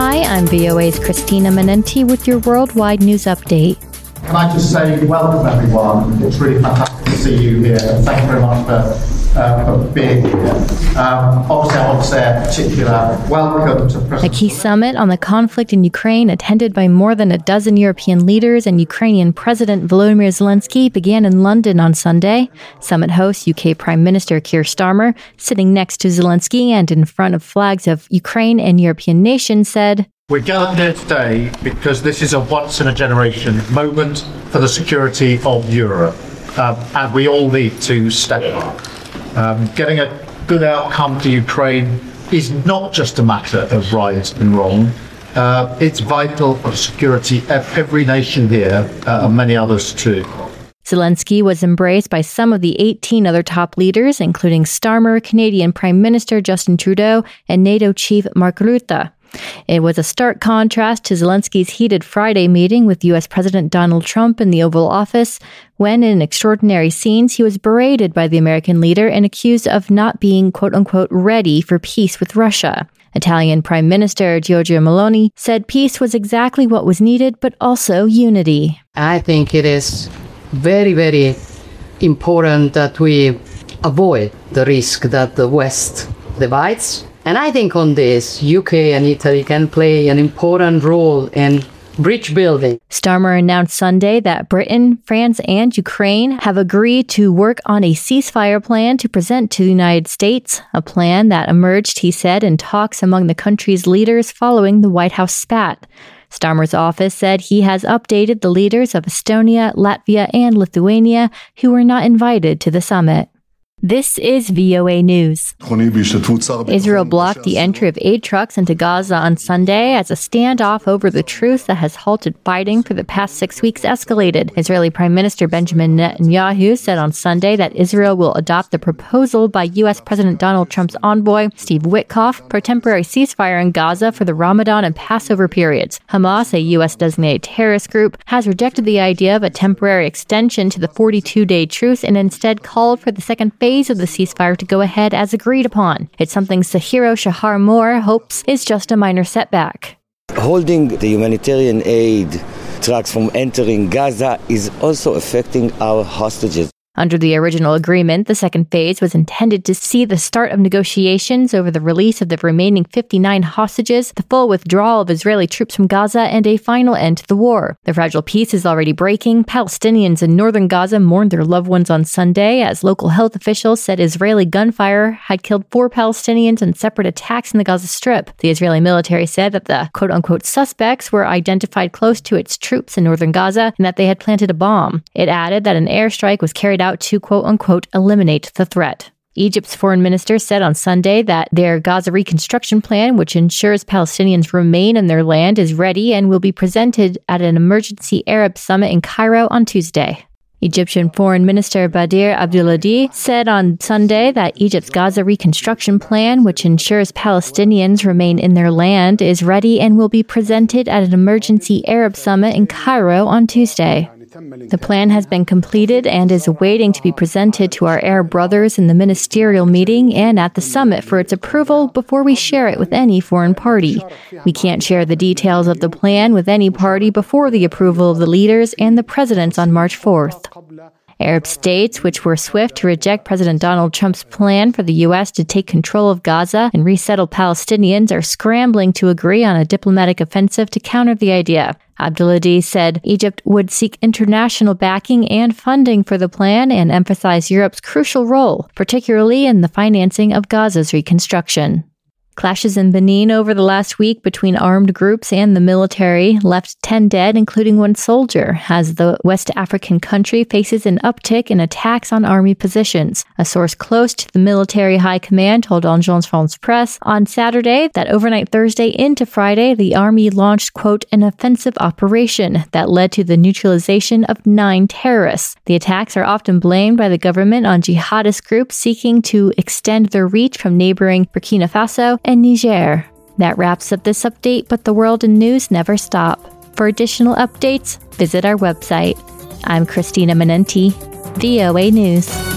Hi, I'm VOA's Christina Menenti with your worldwide news update. Can I just say welcome, everyone. It's really fantastic to see you here. Thank you very much for being here. Obviously, I want to say a particular welcome to President... A key summit on the conflict in Ukraine, attended by more than a dozen European leaders and Ukrainian President Volodymyr Zelensky, began in London on Sunday. Summit host UK Prime Minister Keir Starmer, sitting next to Zelensky and in front of flags of Ukraine and European nations, said, "We're gathered here today because this is a once-in-a-generation moment for the security of Europe, and we all need to step up. Getting a good outcome for Ukraine is not just a matter of right and wrong. It's vital for the security of every nation here, and many others too." Zelensky was embraced by some of the 18 other top leaders, including Starmer, Canadian Prime Minister Justin Trudeau, and NATO Chief Mark Rutte. It was a stark contrast to Zelensky's heated Friday meeting with U.S. President Donald Trump in the Oval Office, when in extraordinary scenes he was berated by the American leader and accused of not being, quote-unquote, ready for peace with Russia. Italian Prime Minister Giorgia Meloni said peace was exactly what was needed, but also unity. I think it is very, very important that we avoid the risk that the West divides. And I think on this, UK and Italy can play an important role in bridge building. Starmer announced Sunday that Britain, France, and Ukraine have agreed to work on a ceasefire plan to present to the United States, a plan that emerged, he said, in talks among the country's leaders following the White House spat. Starmer's office said he has updated the leaders of Estonia, Latvia, and Lithuania who were not invited to the summit. This is VOA News. Israel blocked the entry of aid trucks into Gaza on Sunday as a standoff over the truce that has halted fighting for the past 6 weeks escalated. Israeli Prime Minister Benjamin Netanyahu said on Sunday that Israel will adopt the proposal by U.S. President Donald Trump's envoy, Steve Witkoff, for a temporary ceasefire in Gaza for the Ramadan and Passover periods. Hamas, a U.S.-designated terrorist group, has rejected the idea of a temporary extension to the 42-day truce and instead called for the second phase of the ceasefire to go ahead as agreed upon. It's something Sahiro Shahar Moore hopes is just a minor setback. Holding the humanitarian aid trucks from entering Gaza is also affecting our hostages. Under the original agreement, the second phase was intended to see the start of negotiations over the release of the remaining 59 hostages, the full withdrawal of Israeli troops from Gaza, and a final end to the war. The fragile peace is already breaking. Palestinians in northern Gaza mourned their loved ones on Sunday as local health officials said Israeli gunfire had killed 4 Palestinians in separate attacks in the Gaza Strip. The Israeli military said that the quote-unquote suspects were identified close to its troops in northern Gaza and that they had planted a bomb. It added that an airstrike was carried out to quote-unquote eliminate the threat. Egypt's foreign minister said on Sunday that their Gaza reconstruction plan, which ensures Palestinians remain in their land, is ready and will be presented at an emergency Arab summit in Cairo on Tuesday. Egyptian Foreign Minister Badir Abdulhadi said on Sunday that Egypt's Gaza reconstruction plan, which ensures Palestinians remain in their land, is ready and will be presented at an emergency Arab summit in Cairo on Tuesday. The plan has been completed and is awaiting to be presented to our Arab brothers in the ministerial meeting and at the summit for its approval before we share it with any foreign party. We can't share the details of the plan with any party before the approval of the leaders and the presidents on March 4th. Arab states, which were swift to reject President Donald Trump's plan for the U.S. to take control of Gaza and resettle Palestinians, are scrambling to agree on a diplomatic offensive to counter the idea. Abdulhadi said Egypt would seek international backing and funding for the plan and emphasize Europe's crucial role, particularly in the financing of Gaza's reconstruction. Clashes in Benin over the last week between armed groups and the military left 10 dead, including 1 soldier, as the West African country faces an uptick in attacks on army positions. A source close to the military high command told Agence France Presse on Saturday that overnight Thursday into Friday, the army launched, quote, an offensive operation that led to the neutralization of 9 terrorists. The attacks are often blamed by the government on jihadist groups seeking to extend their reach from neighboring Burkina Faso and Niger. That wraps up this update, but the world and news never stop. For additional updates, visit our website. I'm Christina Menenti, VOA News.